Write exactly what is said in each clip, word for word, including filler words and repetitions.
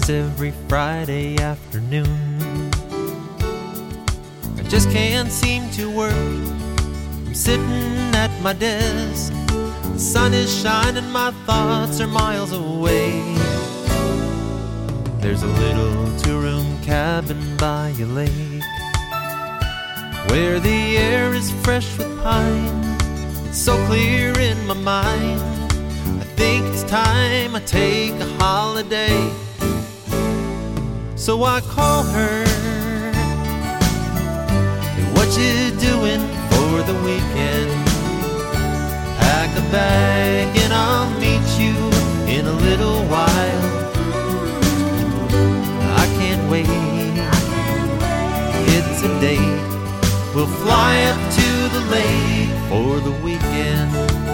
happens every Friday afternoon. I just can't seem to work. I'm sitting at my desk. The sun is shining, my thoughts are miles away. There's a little two-room cabin by a lake, where the air is fresh with pine. It's so clear in my mind, I think it's time I take a holiday. So I call her, hey, what you doing for the weekend? Pack a bag and I'll meet you in a little while. I can't wait, it's a date. We'll fly up to the lake for the weekend.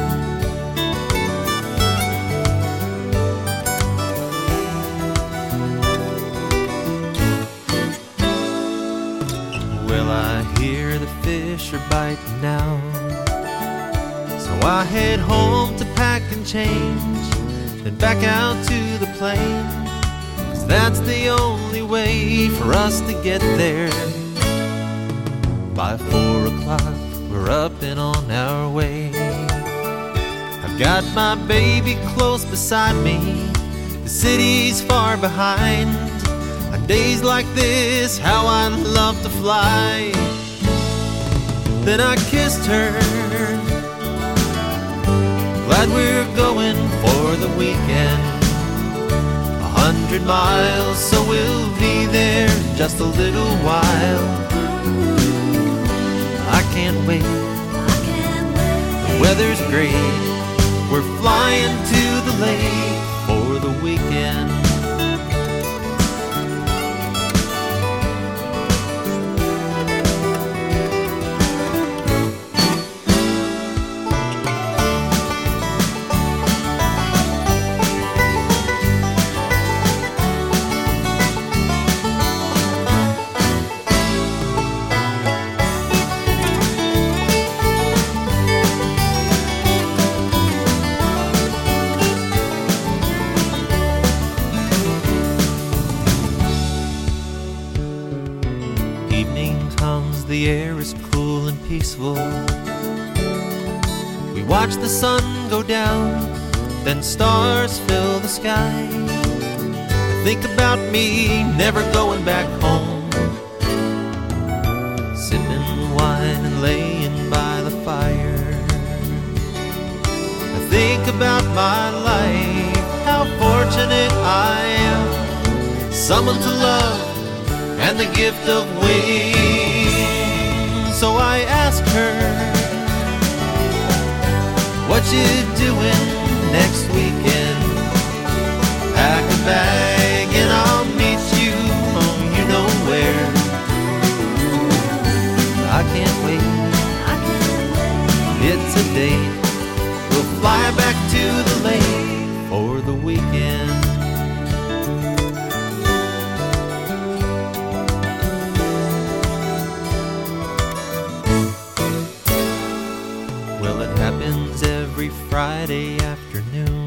Well, I hear the fish are biting now, so I head home to pack and change, then back out to the plane, 'cause that's the only way for us to get there. By four o'clock, we're up and on our way. I've got my baby close beside me. The city's far behind. On days like this, how I'd love to fly. Then I kissed her. Glad we're going for the weekend. A hundred miles, so we'll be there in just a little while. I can't wait, the weather's great. We're flying to the lake for the weekend. Evening comes, the air is cool and peaceful. We watch the sun go down, then stars fill the sky. I think about me never going back home, sipping wine and laying by the fire. I think about my life, how fortunate I am. Someone to love and the gift of wings. So I asked her, what you doing next weekend? Pack a bag and I'll meet you, oh, you know where. I can't wait, it's a date. We'll fly back to the lake for the weekend. Well, it happens every Friday afternoon.